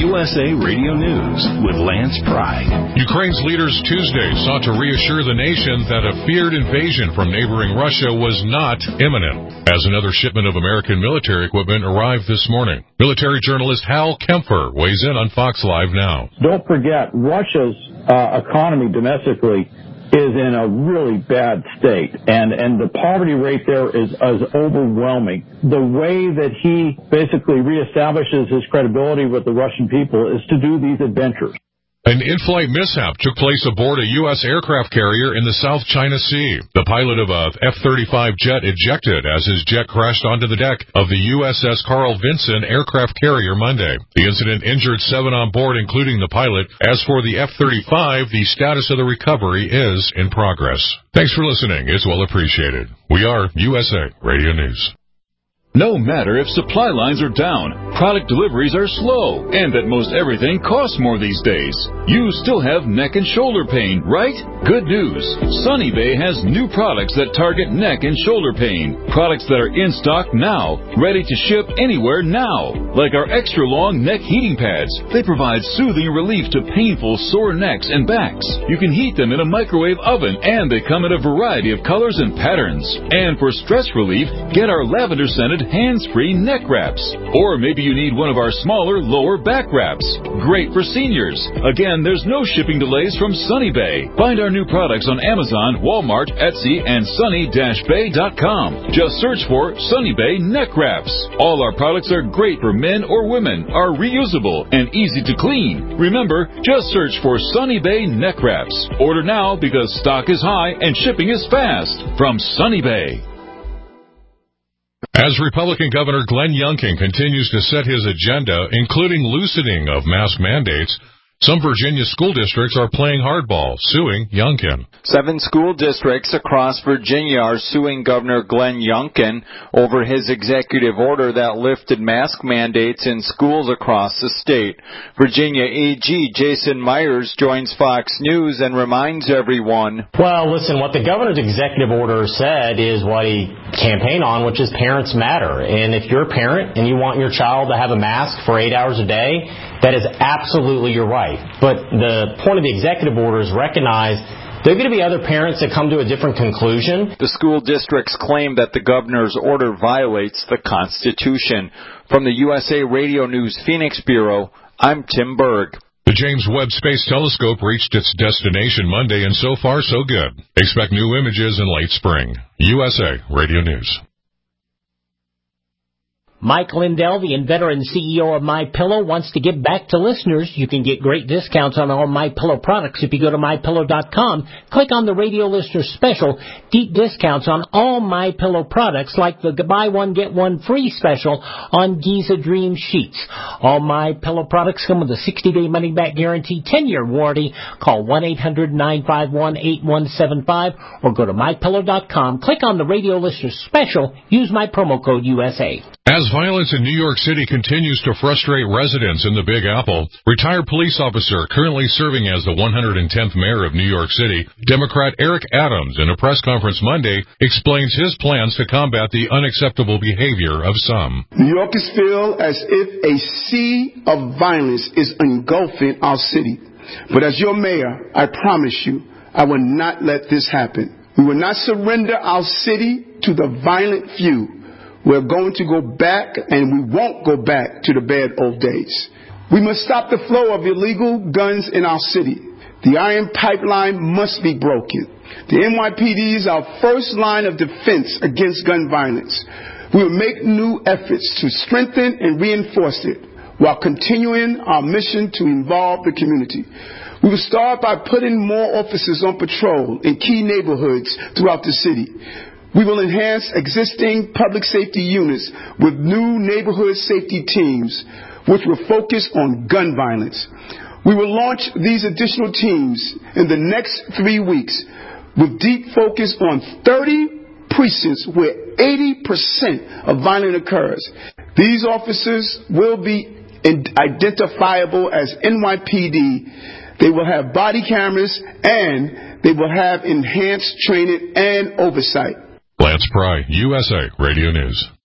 USA Radio News with Lance Pry. Ukraine's leaders Tuesday sought to reassure the nation that a feared invasion from neighboring Russia was not imminent, as another shipment of American military equipment arrived this morning. Military journalist Hal Kempfer weighs in on Fox Live now. Don't forget, Russia's economy domestically is in a really bad state, and the poverty rate there is overwhelming. The way that he basically reestablishes his credibility with the Russian people is to do these adventures. An in-flight mishap took place aboard a U.S. aircraft carrier in the South China Sea. The pilot of a F-35 jet ejected as his jet crashed onto the deck of the USS Carl Vinson aircraft carrier Monday. The incident injured 7 on board, including the pilot. As for the F-35, the status of the recovery is in progress. Thanks for listening. It's well appreciated. We are USA Radio News. No matter if supply lines are down, product deliveries are slow, and that most everything costs more these days, you still have neck and shoulder pain, right? Good news. Sunny Bay has new products that target neck and shoulder pain. Products that are in stock now, ready to ship anywhere now. Like our extra long neck heating pads. They provide soothing relief to painful sore necks and backs. You can heat them in a microwave oven, and they come in a variety of colors and patterns. And for stress relief, get our lavender scented hands-free neck wraps. Or maybe you need one of our smaller lower back wraps. Great for seniors. Again, there's no shipping delays from Sunny Bay. Find our new products on Amazon, Walmart, Etsy, and sunny-bay.com. Just search for Sunny Bay neck wraps. All our products are great for men or women, are reusable, and easy to clean. Remember, just search for Sunny Bay neck wraps. Order now because stock is high and shipping is fast. From Sunny Bay. As Republican Governor Glenn Youngkin continues to set his agenda, including loosening of mask mandates, some Virginia school districts are playing hardball, suing Youngkin. 7 school districts across Virginia are suing Governor Glenn Youngkin over his executive order that lifted mask mandates in schools across the state. Virginia AG Jason Myers joins Fox News and reminds everyone. Well, listen, what the governor's executive order said is what he campaigned on, which is parents matter. And if you're a parent and you want your child to have a mask for 8 hours a day, that is absolutely your right. But the point of the executive order is recognize there are going to be other parents that come to a different conclusion. The school districts claim that the governor's order violates the Constitution. From the USA Radio News Phoenix Bureau, I'm Tim Berg. The James Webb Space Telescope reached its destination Monday, and so far so good. Expect new images in late spring. USA Radio News. Mike Lindell, the inveterate CEO of MyPillow, wants to give back to listeners. You can get great discounts on all MyPillow products if you go to MyPillow.com. Click on the radio listener special. Deep discounts on all MyPillow products, like the buy one, get one free special on Giza Dream Sheets. All MyPillow products come with a 60-day money-back guarantee, 10-year warranty. Call 1-800-951-8175 or go to MyPillow.com. Click on the radio listener special. Use my promo code USA. As violence in New York City continues to frustrate residents in the Big Apple, retired police officer currently serving as the 110th mayor of New York City, Democrat Eric Adams, in a press conference Monday, explains his plans to combat the unacceptable behavior of some. New Yorkers feel as if a sea of violence is engulfing our city. But as your mayor, I promise you, I will not let this happen. We will not surrender our city to the violent few. We're going to go back, and we won't go back to the bad old days. We must stop the flow of illegal guns in our city. The iron pipeline must be broken. The NYPD is our first line of defense against gun violence. We will make new efforts to strengthen and reinforce it while continuing our mission to involve the community. We will start by putting more officers on patrol in key neighborhoods throughout the city. We will enhance existing public safety units with new neighborhood safety teams, which will focus on gun violence. We will launch these additional teams in the next 3 weeks with deep focus on 30 precincts where 80% of violence occurs. These officers will be identifiable as NYPD. They will have body cameras, and they will have enhanced training and oversight. Lance Pry, USA Radio News.